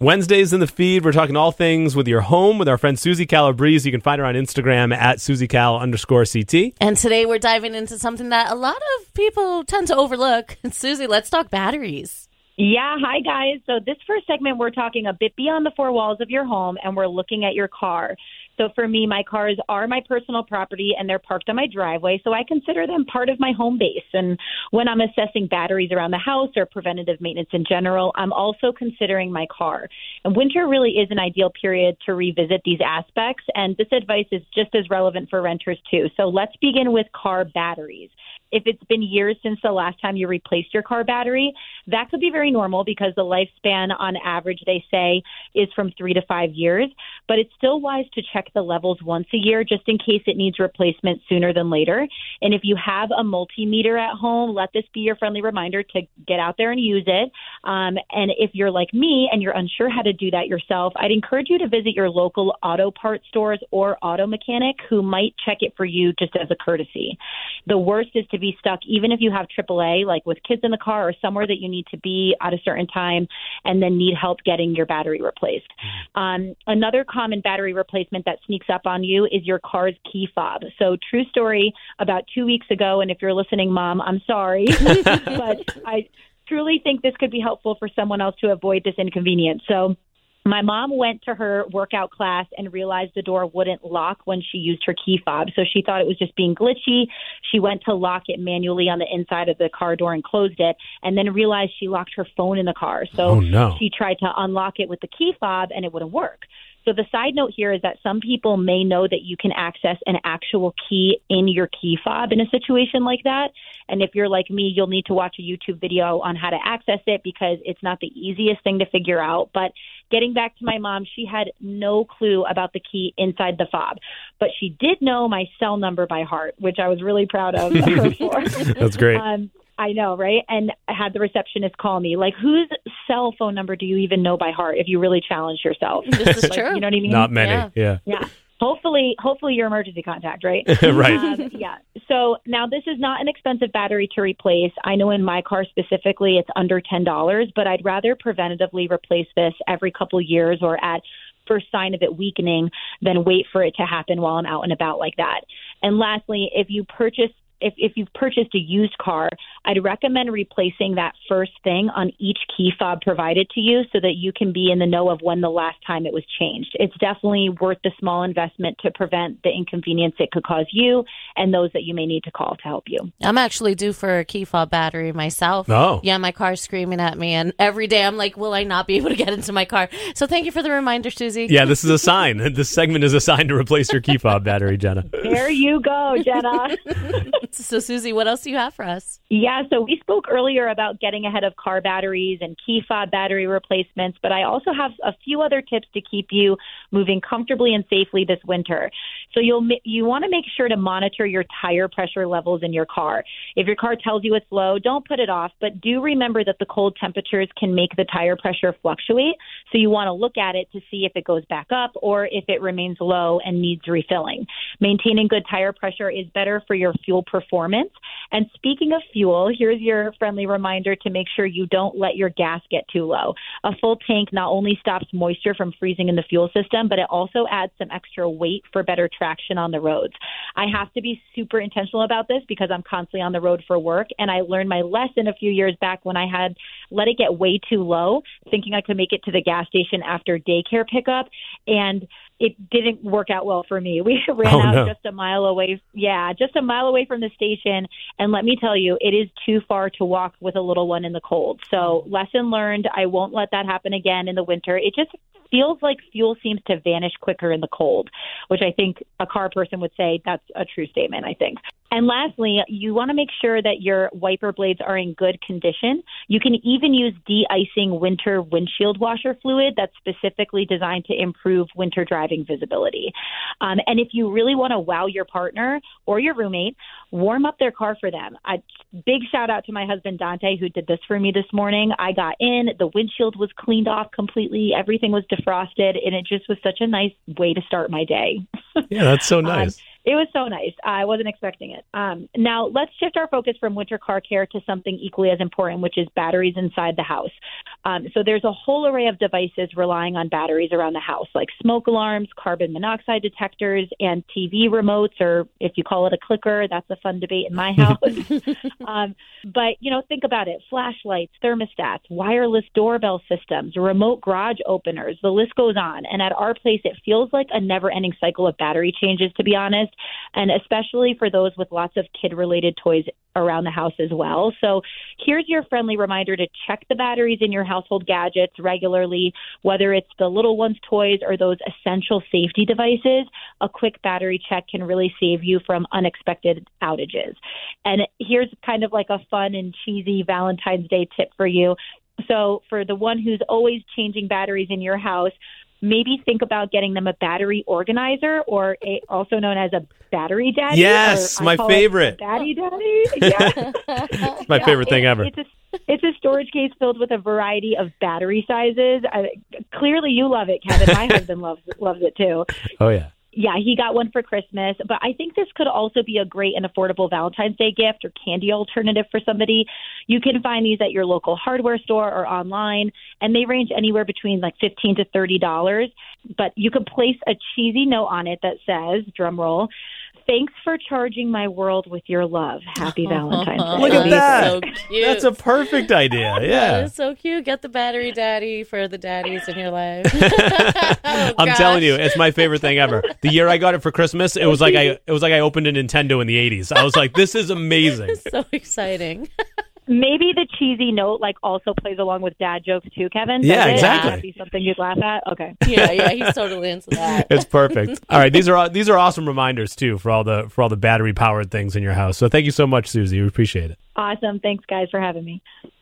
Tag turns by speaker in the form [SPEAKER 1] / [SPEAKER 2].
[SPEAKER 1] Wednesdays in the feed, we're talking all things with your home with our friend Susie Calabrese. You can find her on Instagram at SusieCal_CT.
[SPEAKER 2] And today we're diving into something that a lot of people tend to overlook. Susie, let's talk batteries.
[SPEAKER 3] Yeah, hi guys. So this first segment, we're talking a bit beyond the four walls of your home, and we're looking at your car. So for me, my cars are my personal property, and they're parked on my driveway, so I consider them part of my home base. And when I'm assessing batteries around the house or preventative maintenance in general, I'm also considering my car. And winter really is an ideal period to revisit these aspects, and this advice is just as relevant for renters too. So let's begin with car batteries. If it's been years since the last time you replaced your car battery, that could be very normal because the lifespan on average, they say, is from 3 to 5 years. But it's still wise to check the levels once a year just in case it needs replacement sooner than later. And if you have a multimeter at home, let this be your friendly reminder to get out there and use it. And if you're like me and you're unsure how to do that yourself, I'd encourage you to visit your local auto parts stores or auto mechanic who might check it for you just as a courtesy. The worst is to be stuck, even if you have AAA, like with kids in the car or somewhere that you need to be at a certain time and then need help getting your battery replaced. Another common battery replacement that sneaks up on you is your car's key fob. So true story, about 2 weeks ago, and if you're listening, Mom, I'm sorry, but I truly think this could be helpful for someone else to avoid this inconvenience. So my mom went to her workout class and realized the door wouldn't lock when she used her key fob. So she thought it was just being glitchy. She went to lock it manually on the inside of the car door and closed it, and then realized she locked her phone in the car. So she tried to unlock it with the key fob, and it wouldn't work. So the side note here is that some people may know that you can access an actual key in your key fob in a situation like that. And if you're like me, you'll need to watch a YouTube video on how to access it because it's not the easiest thing to figure out. But getting back to my mom, she had no clue about the key inside the fob. But she did know my cell number by heart, which I was really proud of her for.
[SPEAKER 1] That's great.
[SPEAKER 3] I know, right? And I had the receptionist call me. Like, whose cell phone number do you even know by heart if you really challenge yourself?
[SPEAKER 2] This is true.
[SPEAKER 3] You know what I mean?
[SPEAKER 1] Not many, yeah.
[SPEAKER 3] Hopefully your emergency contact, right?
[SPEAKER 1] Right.
[SPEAKER 3] Yeah. So now this is not an expensive battery to replace. I know in my car specifically it's under $10, but I'd rather preventatively replace this every couple years or at first sign of it weakening than wait for it to happen while I'm out and about like that. And lastly, if you've purchased a used car, I'd recommend replacing that first thing on each key fob provided to you so that you can be in the know of when the last time it was changed. It's definitely worth the small investment to prevent the inconvenience it could cause you and those that you may need to call to help you.
[SPEAKER 2] I'm actually due for a key fob battery myself.
[SPEAKER 1] Oh.
[SPEAKER 2] Yeah, my car's screaming at me, and every day I'm like, will I not be able to get into my car? So thank you for the reminder, Susie.
[SPEAKER 1] Yeah, this is a sign. This segment is a sign to replace your key fob battery, Jenna.
[SPEAKER 3] There you go, Jenna.
[SPEAKER 2] So, Susie, what else do you have for us?
[SPEAKER 3] Yeah, so we spoke earlier about getting ahead of car batteries and key fob battery replacements, but I also have a few other tips to keep you moving comfortably and safely this winter. So you want to make sure to monitor your tire pressure levels in your car. If your car tells you it's low, don't put it off, but do remember that the cold temperatures can make the tire pressure fluctuate. So you want to look at it to see if it goes back up or if it remains low and needs refilling. Maintaining good tire pressure is better for your fuel performance. And speaking of fuel, here's your friendly reminder to make sure you don't let your gas get too low. A full tank not only stops moisture from freezing in the fuel system, but it also adds some extra weight for better traction on the roads. I have to be super intentional about this because I'm constantly on the road for work, and I learned my lesson a few years back when I had let it get way too low, thinking I could make it to the gas station after daycare pickup, and it didn't work out well for me. We ran out just a mile away. Yeah, just a mile away from the station. And let me tell you, it is too far to walk with a little one in the cold. So lesson learned. I won't let that happen again in the winter. It just feels like fuel seems to vanish quicker in the cold, which I think a car person would say that's a true statement, I think. And lastly, you want to make sure that your wiper blades are in good condition. You can even use de-icing winter windshield washer fluid that's specifically designed to improve winter driving visibility. And if you really want to wow your partner or your roommate, warm up their car for them. A big shout out to my husband, Dante, who did this for me this morning. I got in, the windshield was cleaned off completely, everything was defrosted, and it just was such a nice way to start my day.
[SPEAKER 1] Yeah, that's so nice.
[SPEAKER 3] It was so nice. I wasn't expecting it. Now, let's shift our focus from winter car care to something equally as important, which is batteries inside the house. So there's a whole array of devices relying on batteries around the house, like smoke alarms, carbon monoxide detectors, and TV remotes, or if you call it a clicker, that's a fun debate in my house. But, think about it. Flashlights, thermostats, wireless doorbell systems, remote garage openers, the list goes on. And at our place, it feels like a never-ending cycle of battery changes, to be honest, and especially for those with lots of kid-related toys around the house as well. So here's your friendly reminder to check the batteries in your household gadgets regularly, whether it's the little one's toys or those essential safety devices. A quick battery check can really save you from unexpected outages. And here's kind of like a fun and cheesy Valentine's Day tip for you. So for the one who's always changing batteries in your house, maybe think about getting them a battery organizer, or also known as a battery daddy.
[SPEAKER 1] Yes, my favorite.
[SPEAKER 3] Battery daddy. Yeah.
[SPEAKER 1] It's my favorite thing ever.
[SPEAKER 3] It's a storage case filled with a variety of battery sizes. Clearly, you love it, Kevin. My husband loves it too.
[SPEAKER 1] Oh, yeah.
[SPEAKER 3] Yeah, he got one for Christmas, but I think this could also be a great and affordable Valentine's Day gift or candy alternative for somebody. You can find these at your local hardware store or online, and they range anywhere between like $15 to $30. But you can place a cheesy note on it that says, drum roll, "Thanks for charging my world with your love. Happy Valentine's Day."
[SPEAKER 1] Look at that.
[SPEAKER 2] So cute.
[SPEAKER 1] That's a perfect idea.
[SPEAKER 2] That
[SPEAKER 1] Yeah.
[SPEAKER 2] is so cute. Get the battery daddy for the daddies in your life.
[SPEAKER 1] I'm telling you, it's my favorite thing ever. The year I got it for Christmas, it was like I opened a Nintendo in the 80s. I was like, this is amazing.
[SPEAKER 2] So exciting.
[SPEAKER 3] Maybe the cheesy note also plays along with dad jokes too, Kevin. Does
[SPEAKER 1] Yeah,
[SPEAKER 3] it?
[SPEAKER 1] exactly.
[SPEAKER 3] Would that be something you'd laugh at? Okay.
[SPEAKER 2] Yeah, he's totally into that.
[SPEAKER 1] It's perfect. All right, these are awesome reminders too for all the battery powered things in your house. So thank you so much, Susie. We appreciate it.
[SPEAKER 3] Awesome. Thanks, guys, for having me.